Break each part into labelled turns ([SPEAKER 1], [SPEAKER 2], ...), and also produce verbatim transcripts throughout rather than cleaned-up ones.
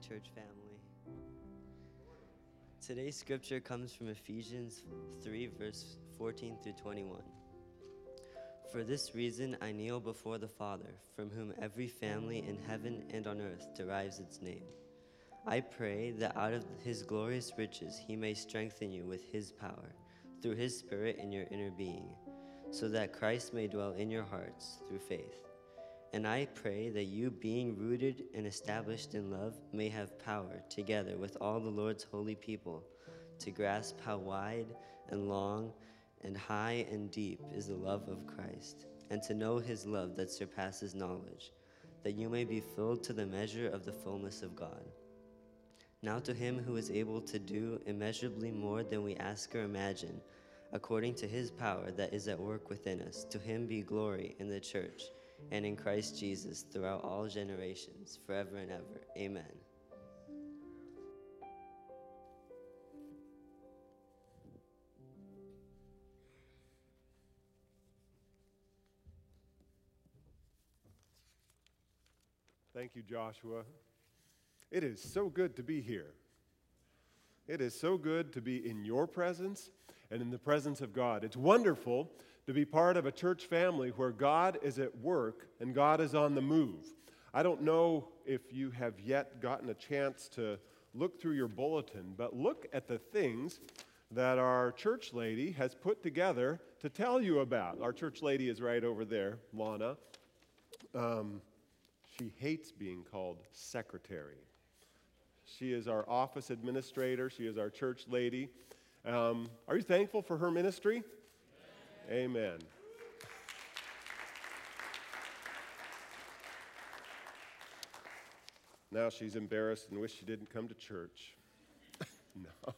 [SPEAKER 1] church family. Today's scripture comes from Ephesians three, verse fourteen through twenty-one. For this reason I kneel before the Father, from whom every family in heaven and on earth derives its name. I pray that out of his glorious riches he may strengthen you with his power, through his Spirit in your inner being, so that Christ may dwell in your hearts through faith. And I pray that you, being rooted and established in love, may have power, together with all the Lord's holy people, to grasp how wide and long and high and deep is the love of Christ, and to know his love that surpasses knowledge, that you may be filled to the measure of the fullness of God. Now to him who is able to do immeasurably more than we ask or imagine, according to his power that is at work within us, to him be glory in the church and in Christ Jesus throughout all generations, forever and ever. Amen.
[SPEAKER 2] Thank you, Joshua. It is so good to be here. It is so good to be in your presence and in the presence of God. It's wonderful to be part of a church family where God is at work and God is on the move. I don't know if you have yet gotten a chance to look through your bulletin, but look at the things that our church lady has put together to tell you about. Our church lady is right over there, Lana. Um, she hates being called secretary. She is our office administrator. She is our church lady. Um, are you thankful for her ministry? Amen. Amen. Now she's embarrassed and wish she didn't come to church. No.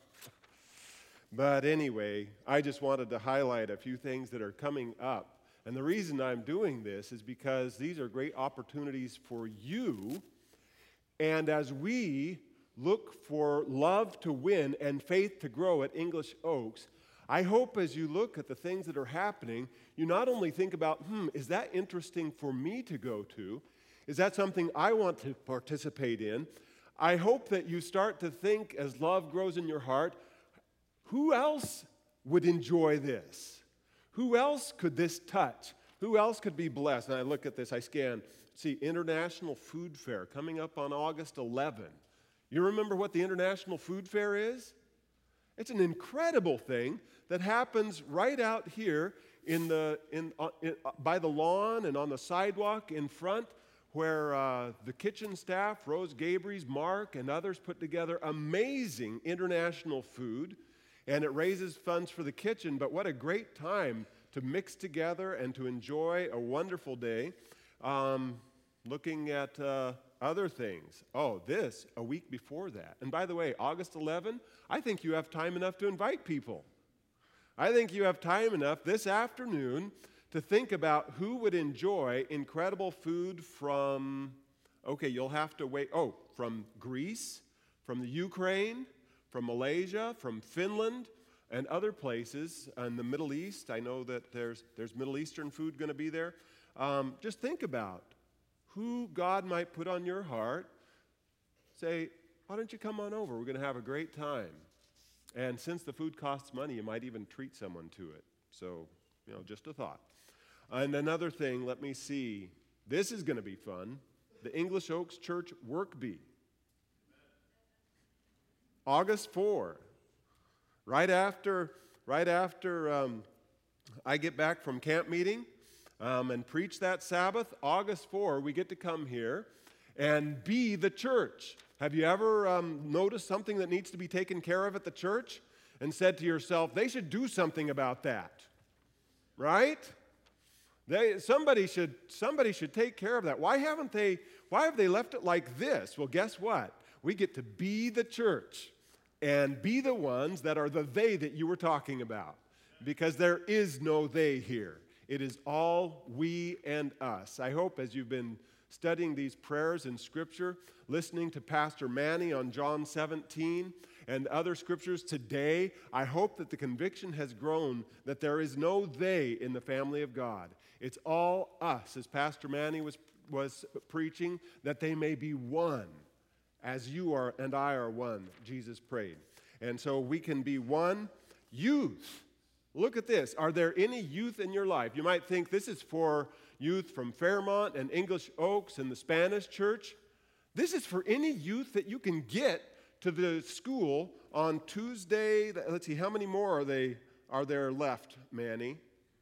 [SPEAKER 2] But anyway, I just wanted to highlight a few things that are coming up. And the reason I'm doing this is because these are great opportunities for you. And as we look for love to win and faith to grow at English Oaks, I hope as you look at the things that are happening, you not only think about, hmm, is that interesting for me to go to? Is that something I want to participate in? I hope that you start to think as love grows in your heart, who else would enjoy this? Who else could this touch? Who else could be blessed? And I look at this, I scan, see, International Food Fair coming up on August eleventh. You remember what the International Food Fair is? It's an incredible thing that happens right out here in the, in, uh, in, uh, by the lawn and on the sidewalk in front where uh, the kitchen staff, Rose Gabries, Mark, and others put together amazing international food, and it raises funds for the kitchen. But what a great time to mix together and to enjoy a wonderful day. Um, looking at uh, other things. Oh, this, a week before that. And by the way, August eleventh, I think you have time enough to invite people. I think you have time enough this afternoon to think about who would enjoy incredible food from, okay, you'll have to wait, oh, from Greece, from the Ukraine, from Malaysia, from Finland, and other places in the Middle East. I know that there's, there's Middle Eastern food going to be there. Um, just think about who God might put on your heart. Say, why don't you come on over? We're going to have a great time. And since the food costs money, you might even treat someone to it. So, you know, just a thought. And another thing, let me see. This is going to be fun. The English Oaks Church Work Bee. August fourth. Right after, right after um, I get back from camp meeting um, and preach that Sabbath, August fourth, we get to come here and be the church. Have you ever um, noticed something that needs to be taken care of at the church and said to yourself, they should do something about that, right? They, somebody should, somebody should take care of that. Why haven't they, why have they left it like this? Well, guess what? We get to be the church and be the ones that are the they that you were talking about, because there is no they here. It is all we and us. I hope as you've been studying these prayers in Scripture, listening to Pastor Manny on John seventeen and other scriptures today, I hope that the conviction has grown that there is no they in the family of God. It's all us, as Pastor Manny was, was preaching, that they may be one as you are and I are one, Jesus prayed. And so we can be one. Youth, look at this. Are there any youth in your life? You might think this is for youth from Fairmont and English Oaks and the Spanish church. This is for any youth that you can get to the school on Tuesday. Let's see, how many more are they are there left, Manny?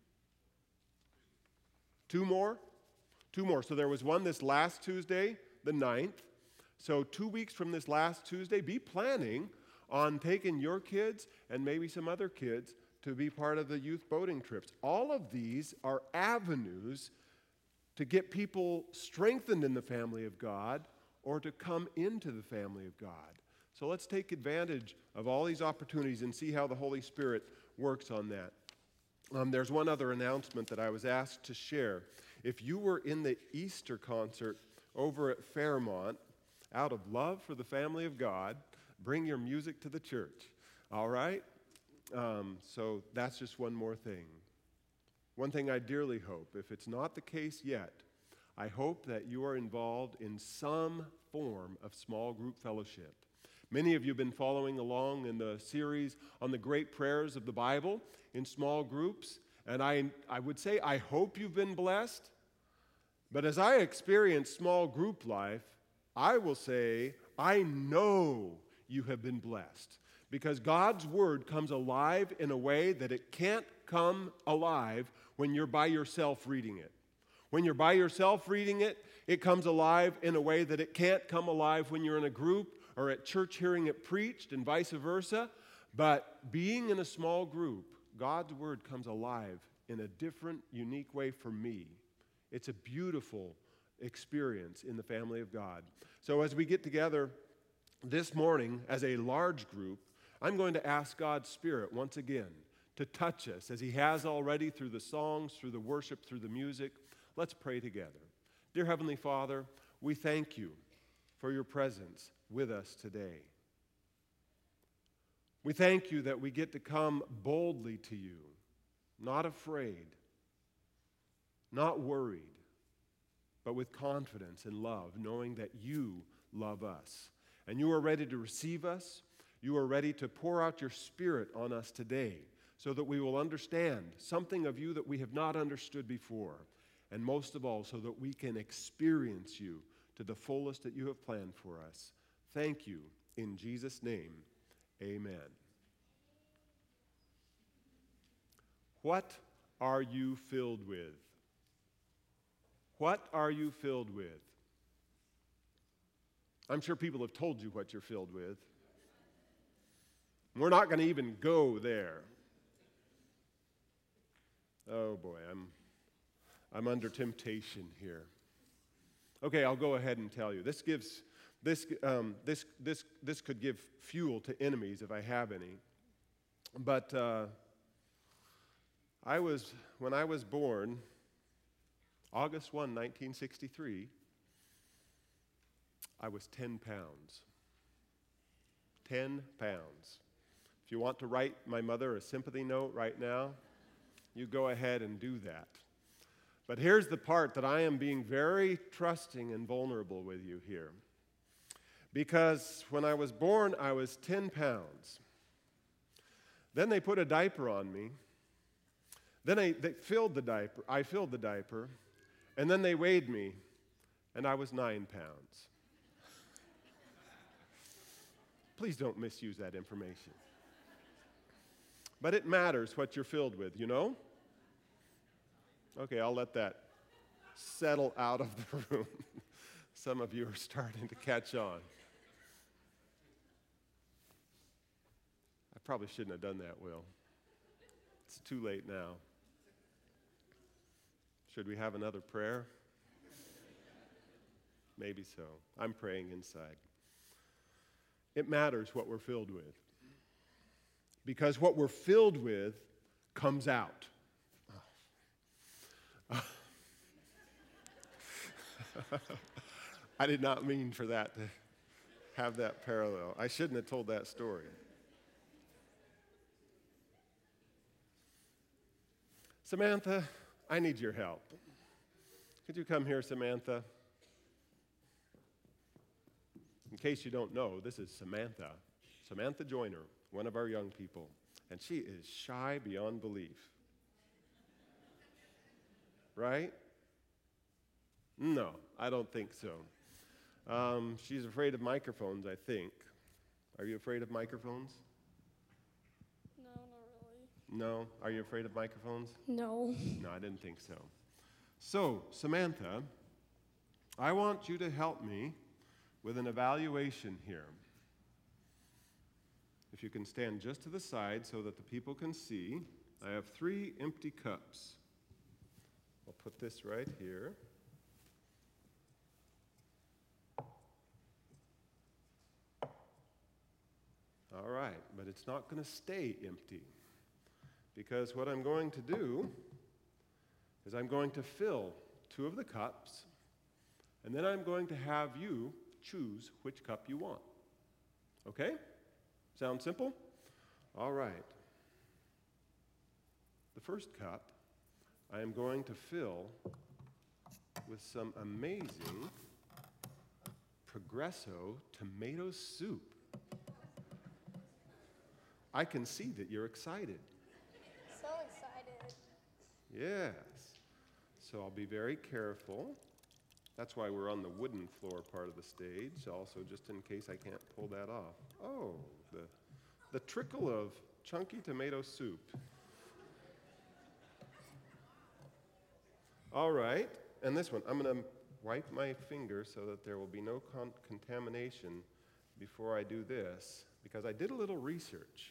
[SPEAKER 2] Two more? Two more. So there was one this last Tuesday, the ninth. So two weeks from this last Tuesday, be planning on taking your kids and maybe some other kids to be part of the youth boating trips. All of these are avenues to get people strengthened in the family of God or to come into the family of God. So let's take advantage of all these opportunities and see how the Holy Spirit works on that. Um, there's one other announcement that I was asked to share. If you were in the Easter concert over at Fairmont, out of love for the family of God, bring your music to the church, all right? Um, so that's just one more thing. One thing I dearly hope, if it's not the case yet, I hope that you are involved in some form of small group fellowship. Many of you have been following along in the series on the great prayers of the Bible in small groups, and I, I would say I hope you've been blessed. But as I experience small group life, I will say I know you have been blessed, because God's Word comes alive in a way that it can't come alive when you're by yourself reading it. When you're by yourself reading it, it comes alive in a way that it can't come alive when you're in a group or at church hearing it preached and vice versa. But being in a small group, God's Word comes alive in a different, unique way for me. It's a beautiful experience in the family of God. So as we get together this morning as a large group, I'm going to ask God's Spirit once again to touch us as He has already through the songs, through the worship, through the music. Let's pray together. Dear Heavenly Father, we thank You for Your presence with us today. We thank You that we get to come boldly to You, not afraid, not worried, but with confidence and love, knowing that You love us. And You are ready to receive us. You are ready to pour out Your Spirit on us today so that we will understand something of You that we have not understood before. And most of all, so that we can experience You to the fullest that You have planned for us. Thank You. In Jesus' name, amen. What are you filled with? What are you filled with? I'm sure people have told you what you're filled with. We're not going to even go there. Oh boy, I'm I'm under temptation here. Okay, I'll go ahead and tell you. This gives this um, this this this could give fuel to enemies if I have any. But uh, I was when I was born, August first, nineteen sixty-three, I was ten pounds. ten pounds. If you want to write my mother a sympathy note right now, you go ahead and do that. But here's the part that I am being very trusting and vulnerable with you here. Because when I was born, I was ten pounds. Then they put a diaper on me. Then I, they filled the diaper. I filled the diaper. And then they weighed me, and I was nine pounds. Please don't misuse that information. But it matters what you're filled with, you know? Okay, I'll let that settle out of the room. Some of you are starting to catch on. I probably shouldn't have done that, Will. It's too late now. Should we have another prayer? Maybe so. I'm praying inside. It matters what we're filled with. Because what we're filled with comes out. I did not mean for that to have that parallel. I shouldn't have told that story. Samantha, I need your help. Could you come here, Samantha? In case you don't know, this is Samantha, Samantha Joyner, one of our young people, and she is shy beyond belief. Right? No, I don't think so. Um, she's afraid of microphones, I think. Are you afraid of microphones?
[SPEAKER 3] No, not really.
[SPEAKER 2] No? Are you afraid of microphones?
[SPEAKER 3] No.
[SPEAKER 2] No, I didn't think so. So, Samantha, I want you to help me with an evaluation here. If you can stand just to the side so that the people can see, I have three empty cups. I'll put this right here. All right, but it's not going to stay empty, because what I'm going to do is I'm going to fill two of the cups, and then I'm going to have you choose which cup you want. Okay? Sound simple? All right. The first cup I am going to fill with some amazing Progresso tomato soup. I can see that you're excited.
[SPEAKER 3] So excited.
[SPEAKER 2] Yes. So I'll be very careful. That's why we're on the wooden floor part of the stage, also just in case I can't pull that off. Oh, the, the trickle of chunky tomato soup. All right, and this one, I'm going to wipe my finger so that there will be no con- contamination before I do this, because I did a little research.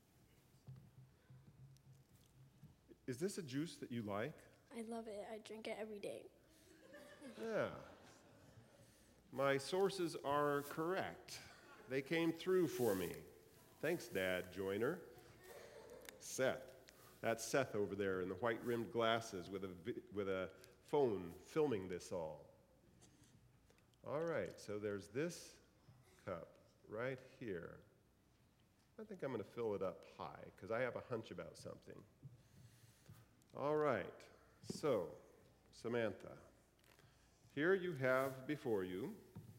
[SPEAKER 2] Is this a juice that you like?
[SPEAKER 3] I love it. I drink it every day.
[SPEAKER 2] Yeah. My sources are correct. They came through for me. Thanks, Dad Joyner. Seth. That's Seth over there in the white-rimmed glasses with a, vi- with a phone filming this all. All right, so there's this cup right here. I think I'm going to fill it up high because I have a hunch about something. All right, so Samantha, here you have before you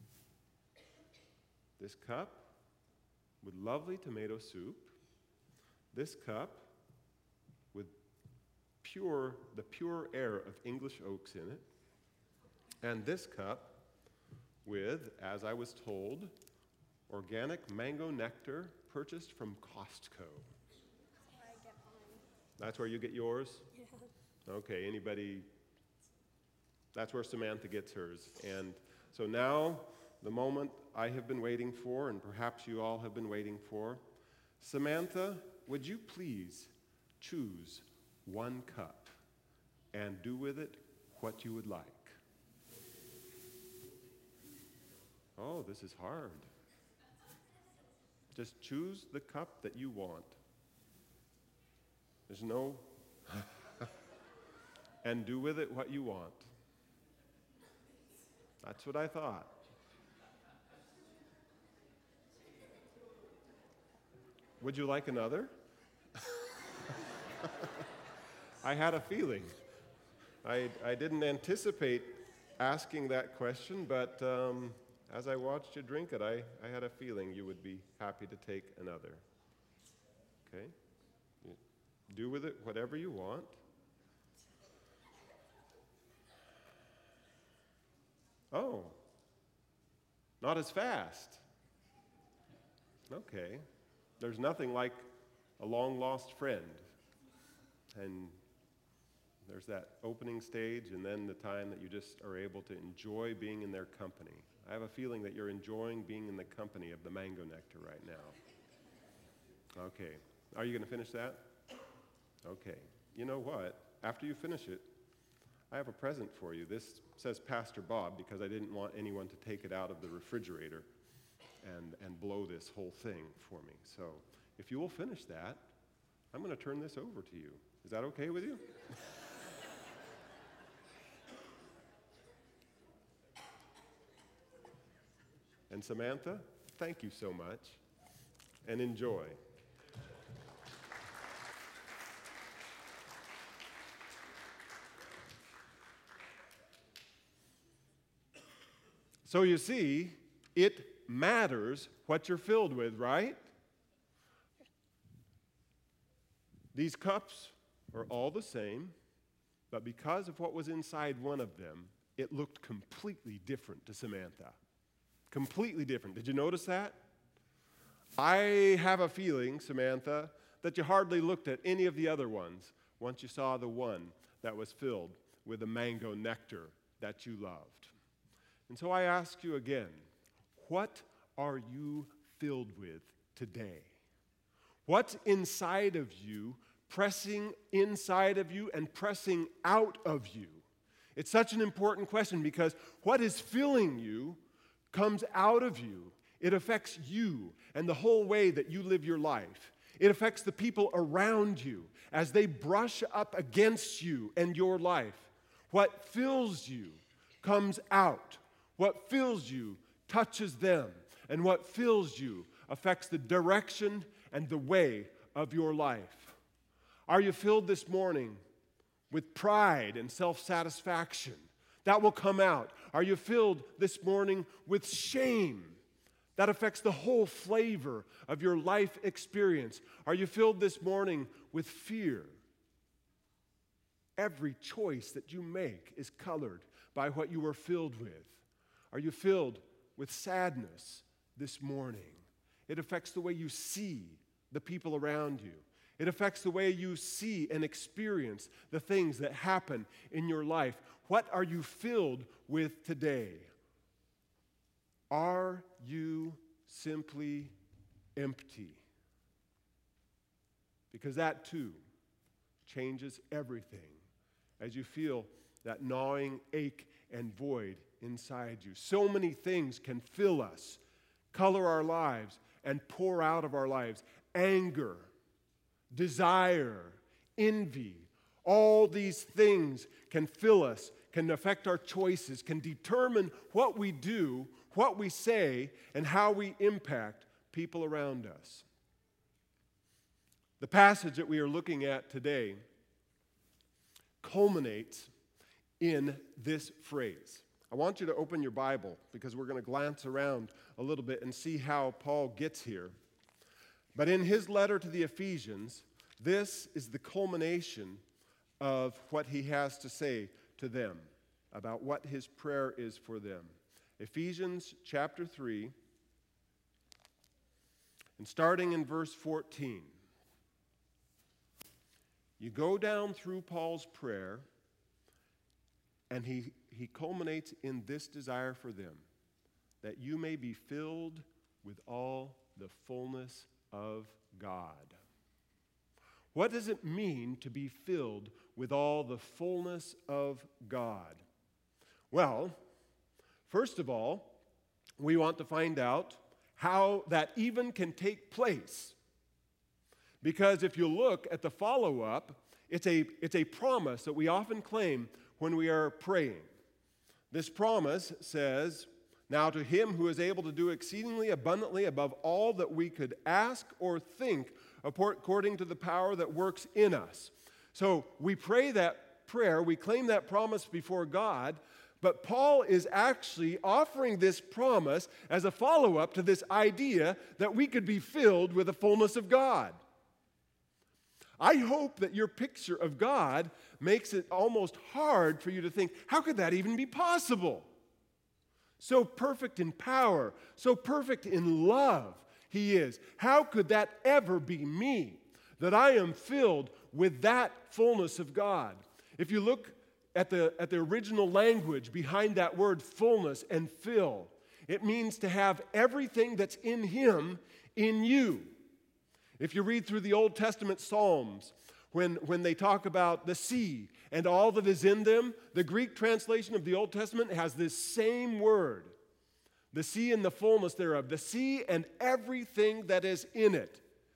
[SPEAKER 2] this cup with lovely tomato soup, this cup with pure, the pure air of English oaks in it, and this cup with, as I was told, organic mango nectar purchased from Costco.
[SPEAKER 3] That's where I get mine.
[SPEAKER 2] That's where you get yours?
[SPEAKER 3] Yeah.
[SPEAKER 2] Okay, anybody? That's where Samantha gets hers. And so now, the moment I have been waiting for, and perhaps you all have been waiting for. Samantha, would you please choose one cup and do with it what you would like? Oh, this is hard. Just choose the cup that you want. There's no... and do with it what you want. That's what I thought. Would you like another? I had a feeling. I, I didn't anticipate asking that question, but um, as I watched you drink it, I, I had a feeling you would be happy to take another. Okay? You do with it whatever you want. Oh, not as fast. Okay. There's nothing like a long-lost friend. And there's that opening stage and then the time that you just are able to enjoy being in their company. I have a feeling that you're enjoying being in the company of the mango nectar right now. Okay. Are you going to finish that? Okay. You know what? After you finish it, I have a present for you. This says Pastor Bob because I didn't want anyone to take it out of the refrigerator and, and blow this whole thing for me. So if you will finish that, I'm going to turn this over to you. Is that okay with you? And Samantha, thank you so much, and enjoy. So you see, it matters what you're filled with, right? These cups are all the same, but because of what was inside one of them, it looked completely different to Samantha. Completely different. Did you notice that? I have a feeling, Samantha, that you hardly looked at any of the other ones once you saw the one that was filled with the mango nectar that you loved. And so I ask you again, what are you filled with today? What's inside of you, pressing inside of you and pressing out of you? It's such an important question because what is filling you comes out of you. It affects you and the whole way that you live your life. It affects the people around you as they brush up against you and your life. What fills you comes out. What fills you touches them. And what fills you affects the direction and the way of your life. Are you filled this morning with pride and self-satisfaction? That will come out. Are you filled this morning with shame? That affects the whole flavor of your life experience. Are you filled this morning with fear? Every choice that you make is colored by what you are filled with. Are you filled with sadness this morning? It affects the way you see the people around you. It affects the way you see and experience the things that happen in your life. What are you filled with today? Are you simply empty? Because that too changes everything as you feel that gnawing ache and void inside you. So many things can fill us, color our lives, and pour out of our lives. Anger, desire, envy, all these things can fill us, can affect our choices, can determine what we do, what we say, and how we impact people around us. The passage that we are looking at today culminates in this phrase. I want you to open your Bible because we're going to glance around a little bit and see how Paul gets here. But in his letter to the Ephesians, this is the culmination of what he has to say to them about what his prayer is for them. Ephesians chapter three, and starting in verse fourteen. You go down through Paul's prayer, and he, he culminates in this desire for them, that you may be filled with all the fullness of God. What does it mean to be filled with all the fullness of God? Well, first of all, we want to find out how that even can take place. Because if you look at the follow-up, it's a, it's a promise that we often claim when we are praying. This promise says, "Now to him who is able to do exceedingly abundantly above all that we could ask or think, according to the power that works in us." So we pray that prayer, we claim that promise before God, but Paul is actually offering this promise as a follow-up to this idea that we could be filled with the fullness of God. I hope that your picture of God makes it almost hard for you to think, how could that even be possible? So perfect in power, so perfect in love he is. How could that ever be me, that I am filled with that fullness of God? If you look at the, at the original language behind that word fullness and fill, it means to have everything that's in him in you. If you read through the Old Testament Psalms, when, when they talk about the sea and all that is in them, the Greek translation of the Old Testament has this same word. The sea and the fullness thereof. The sea and everything that is in it.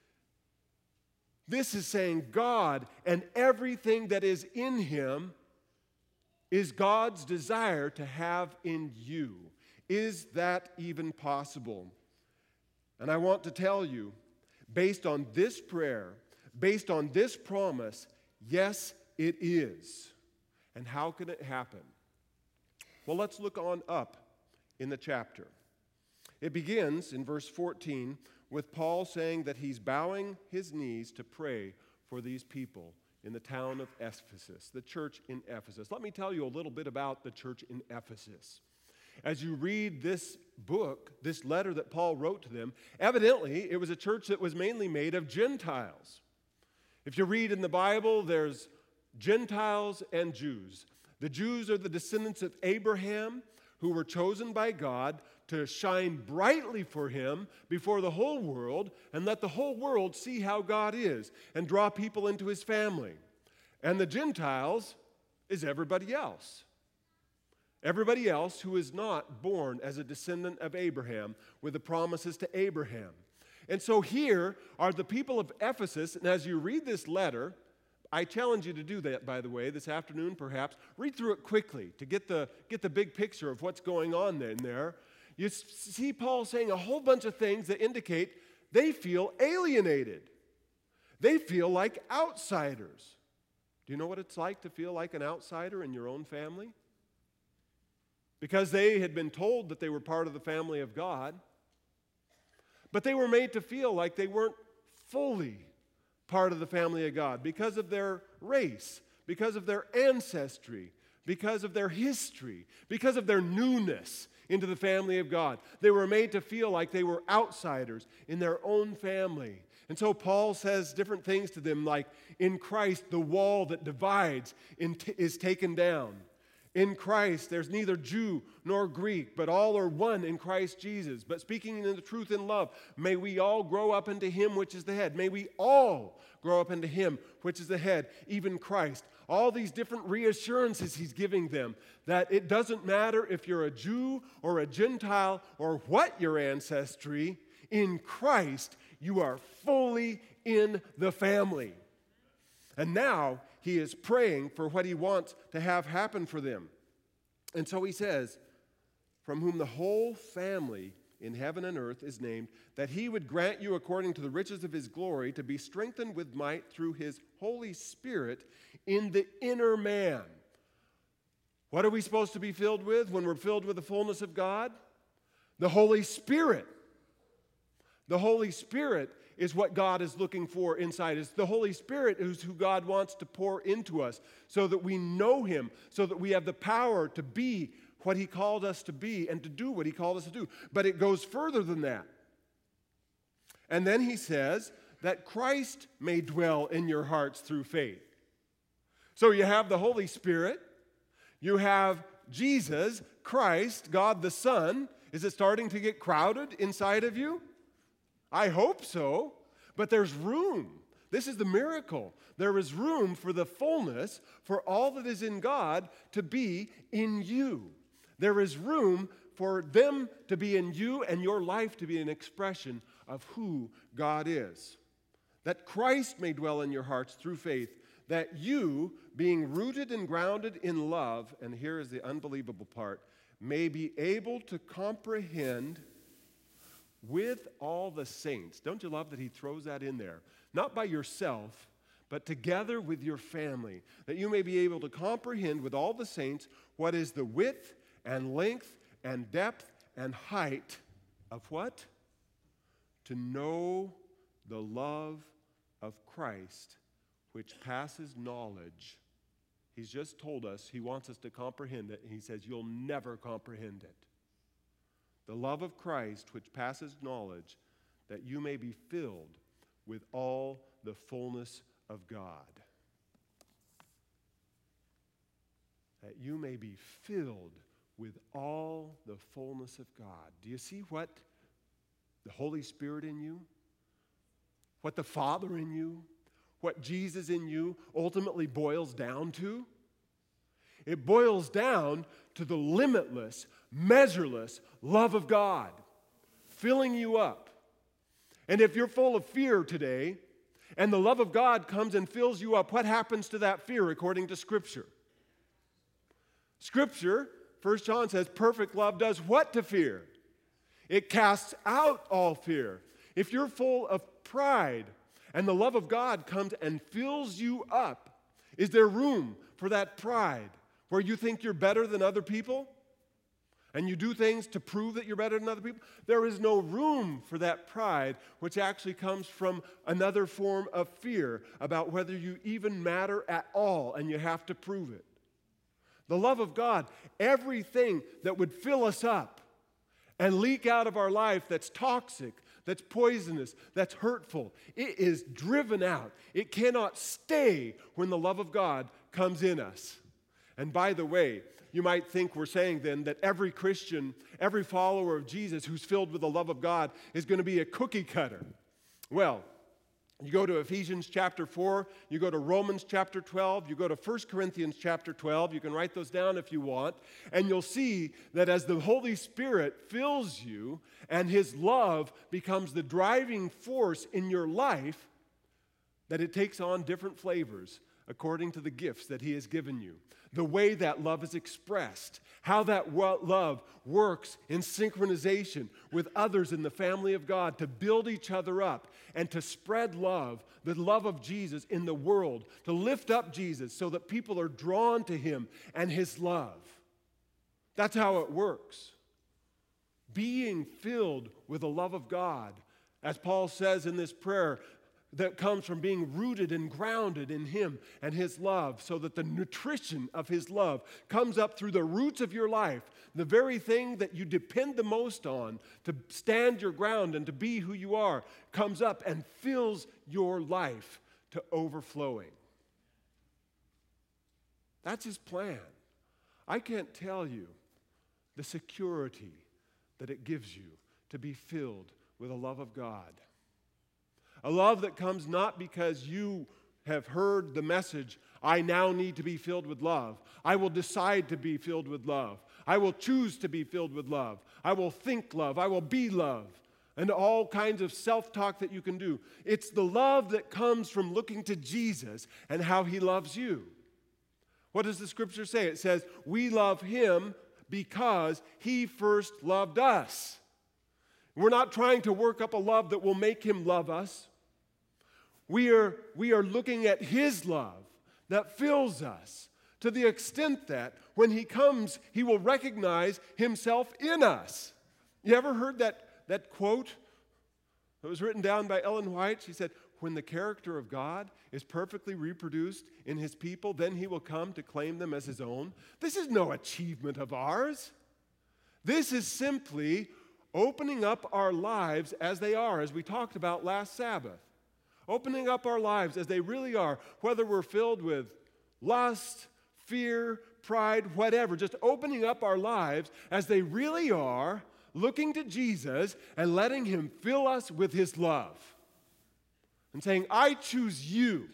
[SPEAKER 2] This is saying God and everything that is in him is God's desire to have in you. Is that even possible? And I want to tell you, based on this prayer, based on this promise, yes, it is. And how can it happen? Well, let's look on up in the chapter. It begins in verse fourteen with Paul saying that he's bowing his knees to pray for these people in the town of Ephesus, the church in Ephesus. Let me tell you a little bit about the church in Ephesus. As you read this book, this letter that Paul wrote to them, evidently it was a church that was mainly made of Gentiles. If you read in the Bible, there's Gentiles and Jews. The Jews are the descendants of Abraham, who were chosen by God to shine brightly for him before the whole world and let the whole world see how God is and draw people into his family. And the Gentiles is everybody else. Everybody else who is not born as a descendant of Abraham with the promises to Abraham. And so here are the people of Ephesus, and as you read this letter, I challenge you to do that, by the way, this afternoon perhaps. Read through it quickly to get the, get the big picture of what's going on in there. You see Paul saying a whole bunch of things that indicate they feel alienated. They feel like outsiders. Do you know what it's like to feel like an outsider in your own family? Because they had been told that they were part of the family of God, but they were made to feel like they weren't fully part of the family of God because of their race, because of their ancestry, because of their history, because of their newness into the family of God. They were made to feel like they were outsiders in their own family. And so Paul says different things to them like, in Christ, the wall that divides is taken down. In Christ, there's neither Jew nor Greek, but all are one in Christ Jesus. But speaking in the truth in love, may we all grow up into him which is the head. May we all grow up into him which is the head, even Christ. All these different reassurances he's giving them, that it doesn't matter if you're a Jew or a Gentile or what your ancestry, in Christ you are fully in the family. And now he is praying for what he wants to have happen for them. And so he says, from whom the whole family in heaven and earth is named, that he would grant you according to the riches of his glory to be strengthened with might through his Holy Spirit in the inner man. What are we supposed to be filled with when we're filled with the fullness of God? The Holy Spirit. The Holy Spirit is what God is looking for inside us. The Holy Spirit is who God wants to pour into us so that we know him, so that we have the power to be what he called us to be and to do what he called us to do. But it goes further than that. And then he says that Christ may dwell in your hearts through faith. So you have the Holy Spirit, you have Jesus, Christ, God the Son. Is it starting to get crowded inside of you? I hope so, but there's room. This is the miracle. There is room for the fullness, for all that is in God to be in you. There is room for them to be in you and your life to be an expression of who God is. That Christ may dwell in your hearts through faith, that you, being rooted and grounded in love, and here is the unbelievable part, may be able to comprehend with all the saints. Don't you love that he throws that in there? Not by yourself, but together with your family, that you may be able to comprehend with all the saints what is the width and length and depth and height of what? To know the love of Christ, which passes knowledge. He's just told us he wants us to comprehend it, and he says you'll never comprehend it. The love of Christ, which passes knowledge, that you may be filled with all the fullness of God. That you may be filled with all the fullness of God. Do you see what the Holy Spirit in you, what the Father in you, what Jesus in you ultimately boils down to? It boils down to the limitless, measureless love of God filling you up. And if you're full of fear today, and the love of God comes and fills you up, what happens to that fear according to Scripture? Scripture, First John says, perfect love does what to fear? It casts out all fear. If you're full of pride and the love of God comes and fills you up, is there room for that pride where you think you're better than other people? and you do things to prove that you're better than other people, there is no room for that pride, which actually comes from another form of fear about whether you even matter at all, and you have to prove it. The love of God, everything that would fill us up and leak out of our life that's toxic, that's poisonous, that's hurtful, it is driven out. It cannot stay when the love of God comes in us. And by the way, you might think we're saying then that every Christian, every follower of Jesus who's filled with the love of God is going to be a cookie cutter. Well, you go to Ephesians chapter four, you go to Romans chapter twelve, you go to First Corinthians chapter twelve, you can write those down if you want, and you'll see that as the Holy Spirit fills you and His love becomes the driving force in your life, that it takes on different flavors according to the gifts that He has given you. The way that love is expressed, how that love works in synchronization with others in the family of God to build each other up and to spread love, the love of Jesus in the world, to lift up Jesus so that people are drawn to Him and His love. That's how it works. Being filled with the love of God, as Paul says in this prayer, that comes from being rooted and grounded in Him and His love, so that the nutrition of His love comes up through the roots of your life, the very thing that you depend the most on to stand your ground and to be who you are, comes up and fills your life to overflowing. That's His plan. I can't tell you the security that it gives you to be filled with the love of God. A love that comes not because you have heard the message, I now need to be filled with love. I will decide to be filled with love. I will choose to be filled with love. I will think love. I will be love. And all kinds of self-talk that you can do. It's the love that comes from looking to Jesus and how He loves you. What does the Scripture say? It says, we love Him because He first loved us. We're not trying to work up a love that will make Him love us. We are, we are looking at His love that fills us to the extent that when He comes, He will recognize Himself in us. You ever heard that, that quote that was written down by Ellen White? She said, when the character of God is perfectly reproduced in His people, then He will come to claim them as His own. This is no achievement of ours. This is simply opening up our lives as they are, as we talked about last Sabbath. Opening up our lives as they really are, whether we're filled with lust, fear, pride, whatever. Just opening up our lives as they really are, looking to Jesus and letting Him fill us with His love. And saying, I choose you.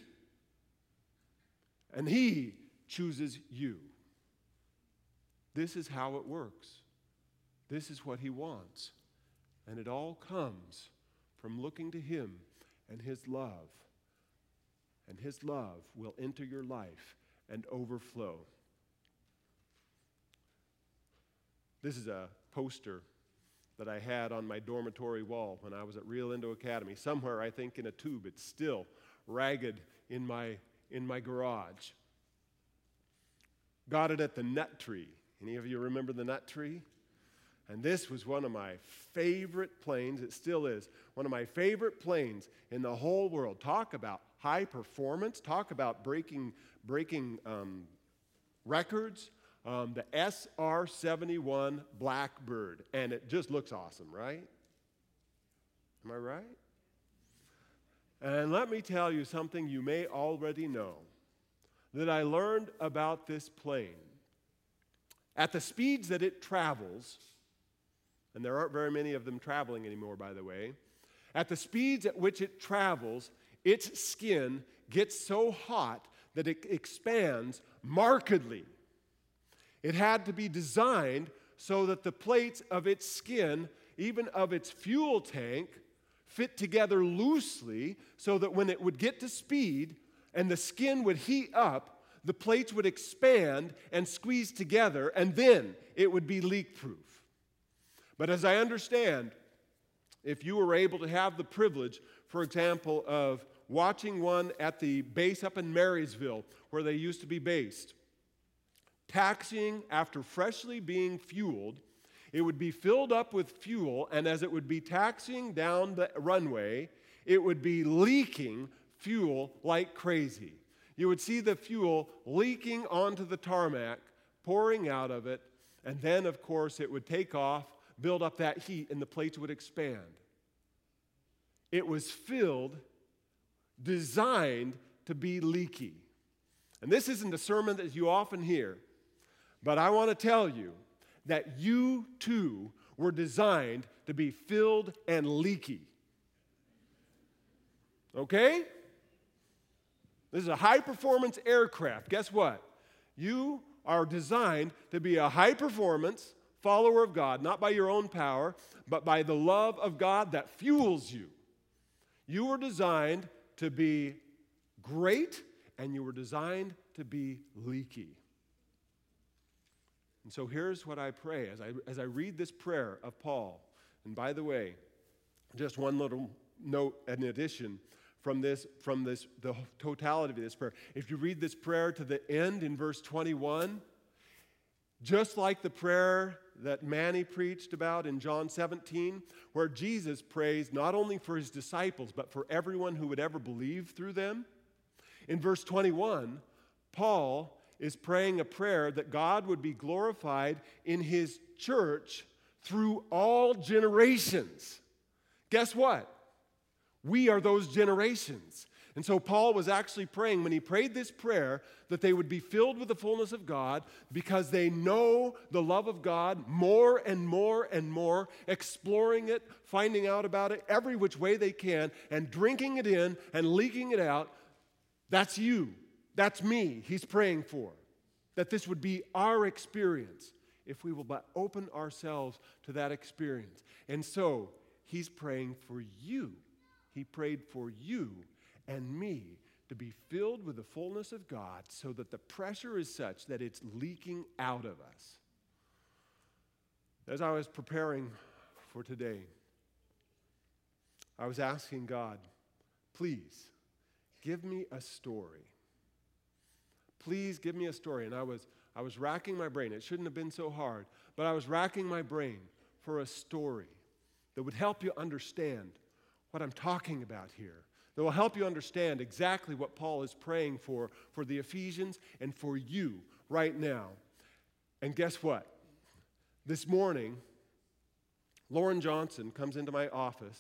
[SPEAKER 2] And He chooses you. This is how it works. This is what He wants. And it all comes from looking to Him and His love. And His love will enter your life and overflow. This is a poster that I had on my dormitory wall when I was at Rio Lindo Academy. Somewhere, I think, in a tube. It's still ragged in my, in my garage. Got it at the Nut Tree. Any of you remember the Nut Tree? And this was one of my favorite planes. It still is. One of my favorite planes in the whole world. Talk about high performance. Talk about breaking, breaking um, records. Um, the S R seventy-one Blackbird. And it just looks awesome, right? Am I right? And let me tell you something you may already know that I learned about this plane. At the speeds that it travels, and there aren't very many of them traveling anymore, by the way, at the speeds at which it travels, its skin gets so hot that it expands markedly. It had to be designed so that the plates of its skin, even of its fuel tank, fit together loosely so that when it would get to speed and the skin would heat up, the plates would expand and squeeze together, and then it would be leak-proof. But as I understand, if you were able to have the privilege, for example, of watching one at the base up in Marysville, where they used to be based, taxiing after freshly being fueled, It would be filled up with fuel, and as it would be taxiing down the runway, it would be leaking fuel like crazy. You would see the fuel leaking onto the tarmac, pouring out of it, and then, of course, it would take off, build up that heat, and the plates would expand. It was filled, designed to be leaky. And this isn't a sermon that you often hear, but I want to tell you that you too were designed to be filled and leaky. Okay? This is a high-performance aircraft. Guess what? You are designed to be a high-performance follower of God, not by your own power, but by the love of God that fuels you. You were designed to be great, and you were designed to be leaky. And so here's what I pray as I, as I read this prayer of Paul. And by the way, just one little note in addition from this, from this, the totality of this prayer. If you read this prayer to the end in verse twenty-one, just like the prayer that Manny preached about in John seventeen, where Jesus prays not only for his disciples, but for everyone who would ever believe through them, in verse twenty-one, Paul is praying a prayer that God would be glorified in his church through all generations. Guess what? We are those generations. And so Paul was actually praying, when he prayed this prayer, that they would be filled with the fullness of God because they know the love of God more and more and more, exploring it, finding out about it every which way they can, and drinking it in and leaking it out. That's you. That's me. He's praying for. That this would be our experience if we will but open ourselves to that experience. And so he's praying for you. He prayed for you and me to be filled with the fullness of God so that the pressure is such that it's leaking out of us. As I was preparing for today, I was asking God, please give me a story. Please give me a story. And I was, I was racking my brain. It shouldn't have been so hard, but I was racking my brain for a story that would help you understand what I'm talking about here, that will help you understand exactly what Paul is praying for, for the Ephesians and for you right now. And guess what? This morning, Lauren Johnson comes into my office,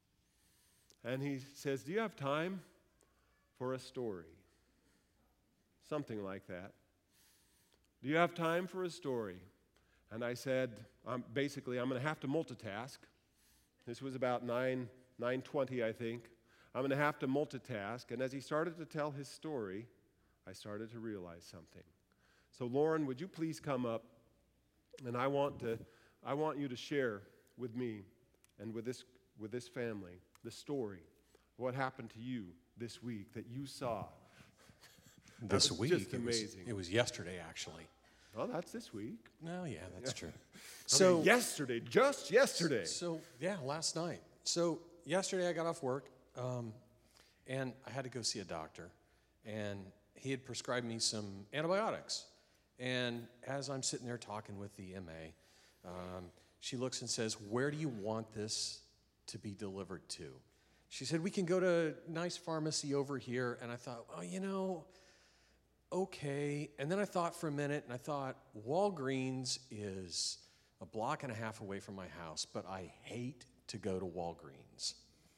[SPEAKER 2] and he says, do you have time for a story? Something like that. Do you have time for a story? And I said, um, basically, I'm going to have to multitask. This was about nine twenty, I think. I'm going to have to multitask. And as he started to tell his story, I started to realize something. So Lauren, would you please come up? And I want to, I want you to share with me and with this, with this family the story of what happened to you this week that you saw.
[SPEAKER 4] This week?
[SPEAKER 2] Just
[SPEAKER 4] it was,
[SPEAKER 2] amazing.
[SPEAKER 4] it was yesterday, actually.
[SPEAKER 2] Oh, that's this week.
[SPEAKER 4] No, yeah, that's true.
[SPEAKER 2] So
[SPEAKER 4] So
[SPEAKER 2] yesterday, just yesterday.
[SPEAKER 4] So yeah, last night. So yesterday I got off work, um, and I had to go see a doctor, and he had prescribed me some antibiotics. And as I'm sitting there talking with the M A, um, she looks and says, "Where do you want this to be delivered to?" She said, "We can go to a nice pharmacy over here." And I thought, "Oh, you know, okay." And then I thought for a minute, and I thought, Walgreens is a block and a half away from my house, but I hate to go to Walgreens.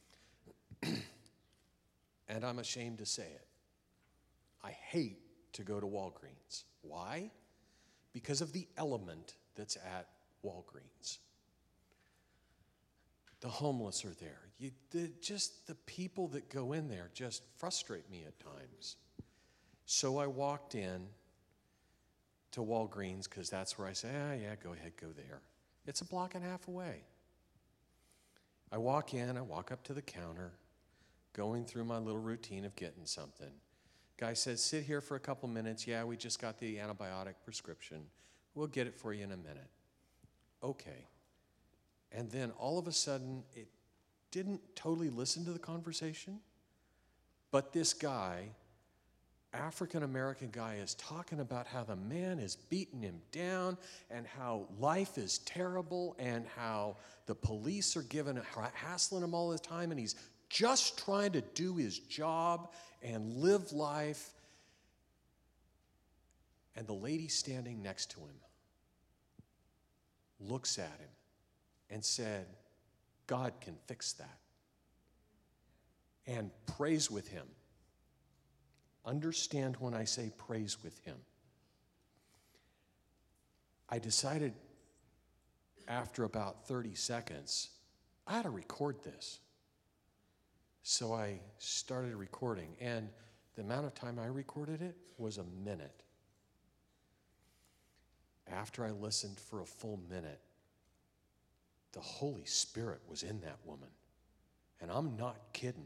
[SPEAKER 4] And I'm ashamed to say it. I hate to go to Walgreens. Why? Because of the element that's at Walgreens. The homeless are there. You, the, just the people that go in there just frustrate me at times. So I walked in to Walgreens because that's where I say, ah, yeah, go ahead, go there. It's a block and a half away. I walk in, I walk up to the counter, going through my little routine of getting something. Guy says, sit here for a couple minutes. Yeah, we just got the antibiotic prescription. We'll get it for you in a minute. Okay. And then all of a sudden, it didn't totally listen to the conversation, but this guy African-American guy is talking about how the man is beating him down and how life is terrible and how the police are giving, hassling him all the time, and he's just trying to do his job and live life. And the lady standing next to him looks at him and said, God can fix that. And prays with him. Understand when I say praise with him. I decided after about thirty seconds, I had to record this. So I started recording, and the amount of time I recorded it was a minute. After I listened for a full minute, the Holy Spirit was in that woman. And I'm not kidding.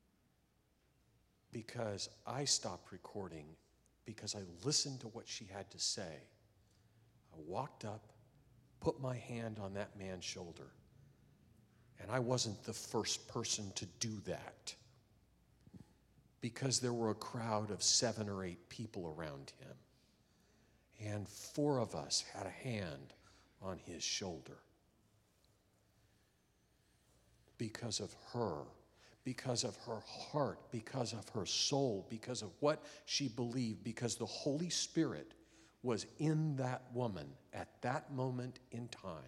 [SPEAKER 4] Because I stopped recording because I listened to what she had to say. I walked up, put my hand on that man's shoulder, and I wasn't the first person to do that because there were a crowd of seven or eight people around him, and four of us had a hand on his shoulder because of her. Because of her heart, because of her soul, because of what she believed, because the Holy Spirit was in that woman at that moment in time,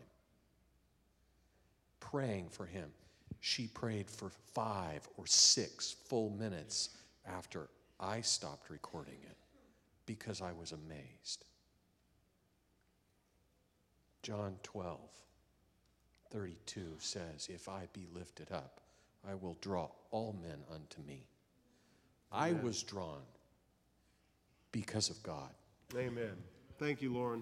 [SPEAKER 4] praying for him. She prayed for five or six full minutes after I stopped recording it because I was amazed. John twelve thirty-two says, if I be lifted up, I will draw all men unto me. Amen. I was drawn because of God.
[SPEAKER 2] Amen. Thank you, Lauren.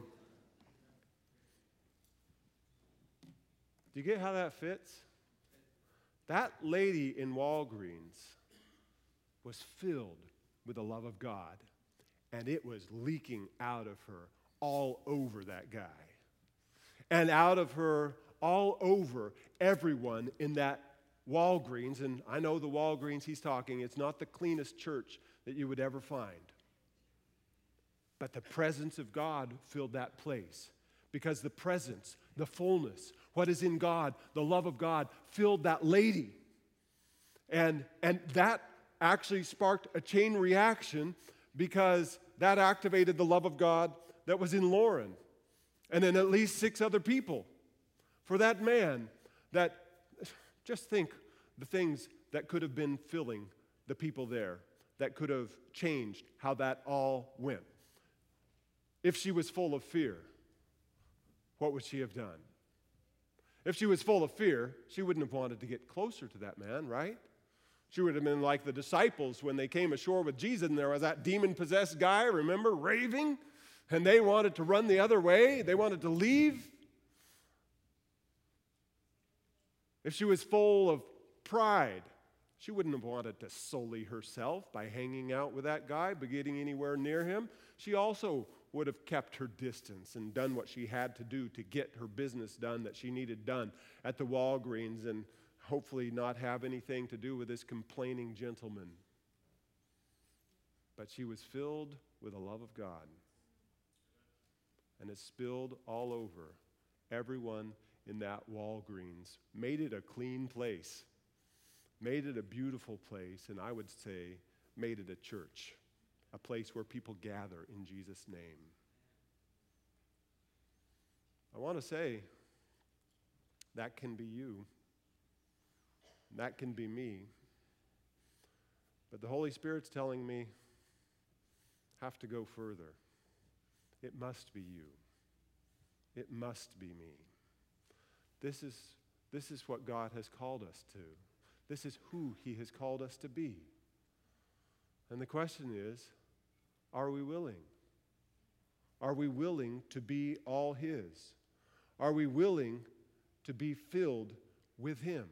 [SPEAKER 2] Do you get how that fits? That lady in Walgreens was filled with the love of God, and it was leaking out of her all over that guy. And out of her all over everyone in that Walgreens, and I know the Walgreens he's talking, it's not the cleanest church that you would ever find. But the presence of God filled that place because the presence, the fullness, what is in God, the love of God filled that lady. And, and that actually sparked a chain reaction because that activated the love of God that was in Lauren. And then at least six other people. For that man that, just think the things that could have been filling the people there, that could have changed how that all went. If she was full of fear, what would she have done? If she was full of fear, she wouldn't have wanted to get closer to that man, right? She would have been like the disciples when they came ashore with Jesus, and there was that demon-possessed guy, remember, raving? And they wanted to run the other way. They wanted to leave. If she was full of pride, she wouldn't have wanted to sully herself by hanging out with that guy, by getting anywhere near him. She also would have kept her distance and done what she had to do to get her business done that she needed done at the Walgreens and hopefully not have anything to do with this complaining gentleman. But she was filled with the love of God. And it spilled all over everyone in that Walgreens. Made it a clean place. Made it a beautiful place. And I would say, made it a church. A place where people gather in Jesus' name. I want to say, that can be you. That can be me. But the Holy Spirit's telling me, have to go further. It must be you. It must be me. This is, this is what God has called us to. This is who He has called us to be. And the question is, are we willing? Are we willing to be all His? Are we willing to be filled with Him?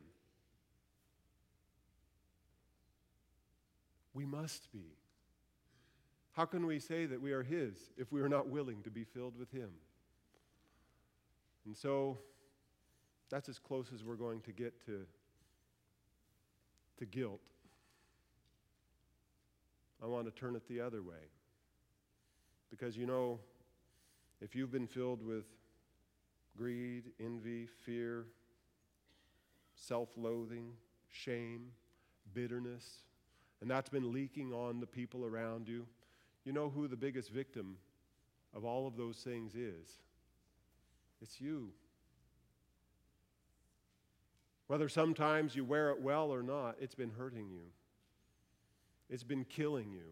[SPEAKER 2] We must be. How can we say that we are His if we are not willing to be filled with Him? And so, that's as close as we're going to get to, to guilt. I want to turn it the other way. Because you know, if you've been filled with greed, envy, fear, self-loathing, shame, bitterness, and that's been leaking on the people around you, you know who the biggest victim of all of those things is? It's you. Whether sometimes you wear it well or not, it's been hurting you. It's been killing you.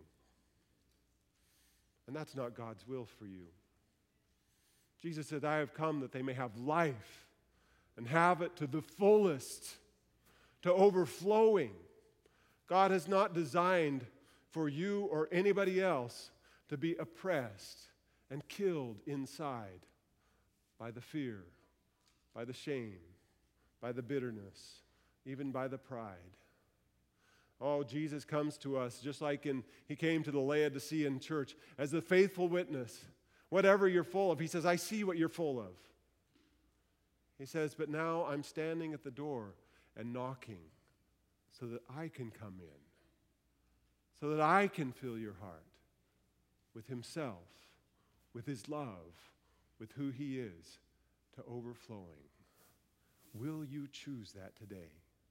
[SPEAKER 2] And that's not God's will for you. Jesus said, I have come that they may have life and have it to the fullest, to overflowing. God has not designed for you or anybody else to be oppressed and killed inside by the fear, by the shame, by the bitterness, even by the pride. Oh, Jesus comes to us just like in, he came to the Laodicean church as the faithful witness. Whatever you're full of, he says, I see what you're full of. He says, but now I'm standing at the door and knocking so that I can come in, so that I can fill your heart with himself, with his love, with who he is, to overflowing. Will you choose that today?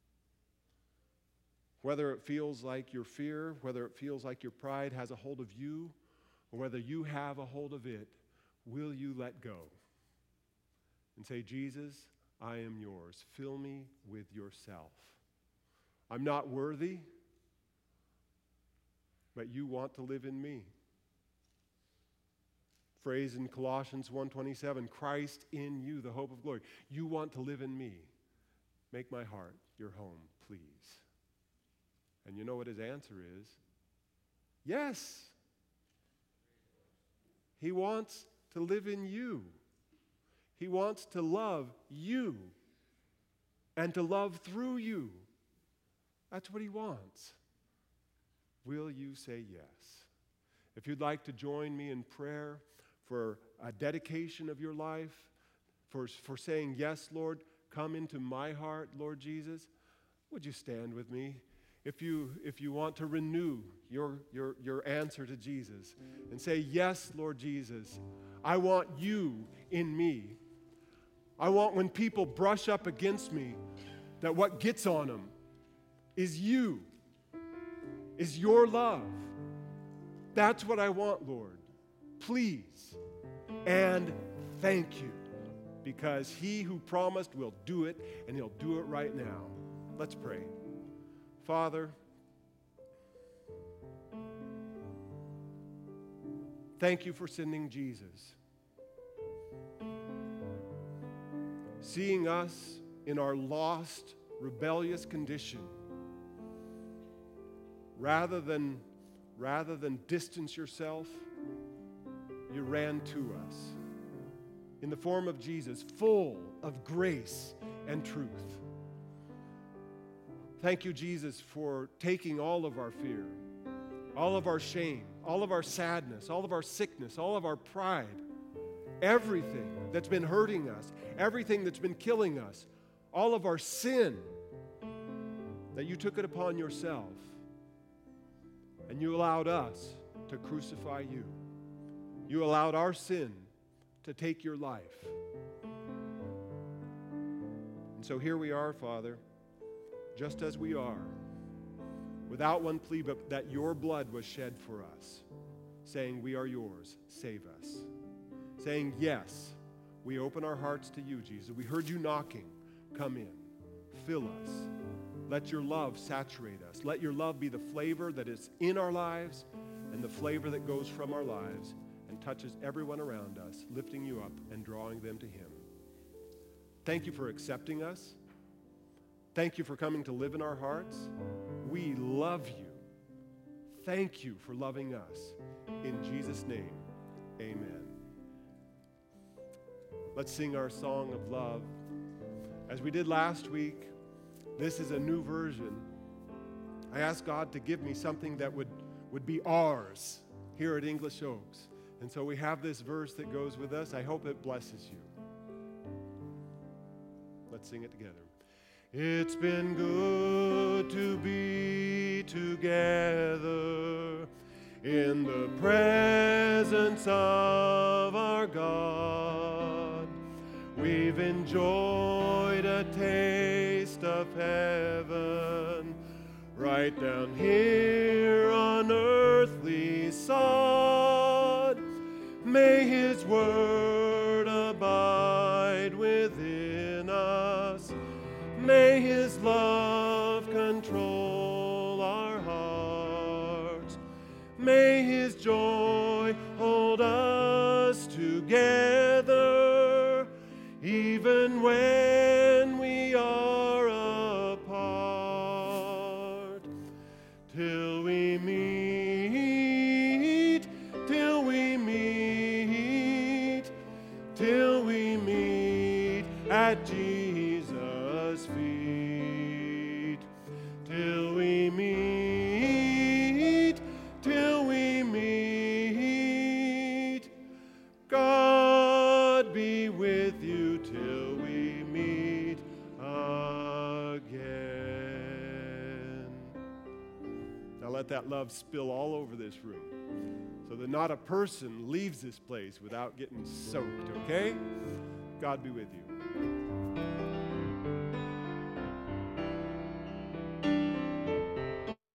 [SPEAKER 2] Whether it feels like your fear, whether it feels like your pride has a hold of you, or whether you have a hold of it, will you let go and say, Jesus, I am yours. Fill me with yourself. I'm not worthy, but you want to live in me. Phrase in Colossians one twenty-seven, Christ in you, the hope of glory. You want to live in me. Make my heart your home, please. And you know what his answer is? Yes. He wants to live in you. He wants to love you and to love through you. That's what he wants. Will you say yes? If you'd like to join me in prayer for a dedication of your life, for, for saying, yes, Lord, come into my heart, Lord Jesus, would you stand with me? If you, if you want to renew your, your, your answer to Jesus and say, yes, Lord Jesus, I want you in me. I want when people brush up against me that what gets on them is you, is your love. That's what I want, Lord. Please and thank you, because he who promised will do it, and he'll do it right now. Let's pray. Father, thank you for sending Jesus. Seeing us in our lost, rebellious condition, rather than, rather than distance yourself, you ran to us in the form of Jesus, full of grace and truth. Thank you, Jesus, for taking all of our fear, all of our shame, all of our sadness, all of our sickness, all of our pride, everything that's been hurting us, everything that's been killing us, all of our sin, that you took it upon yourself and you allowed us to crucify you. You allowed our sin to take your life. And so here we are, Father, just as we are, without one plea, but that your blood was shed for us, saying, we are yours, save us. Saying, yes, we open our hearts to you, Jesus. We heard you knocking. Come in. Fill us. Let your love saturate us. Let your love be the flavor that is in our lives and the flavor that goes from our lives and touches everyone around us, lifting you up and drawing them to him. Thank you for accepting us. Thank you for coming to live in our hearts. We love you. Thank you for loving us. In Jesus' name, amen. Let's sing our song of love. As we did last week, this is a new version. I asked God to give me something that would, would be ours here at English Oaks. And so we have this verse that goes with us. I hope it blesses you. Let's sing it together. It's been good to be together in the presence of our God. We've enjoyed a taste of heaven right down here on earthly sod. May His word abide within us. May His love control our hearts. May His joy hold us together, even when we are apart. Till we meet, till we meet, till we meet at Jesus' feet. Till we meet, till we meet. God be with you till we meet again. Now let that love spill all over this room so that not a person leaves this place without getting soaked, okay? God be with you.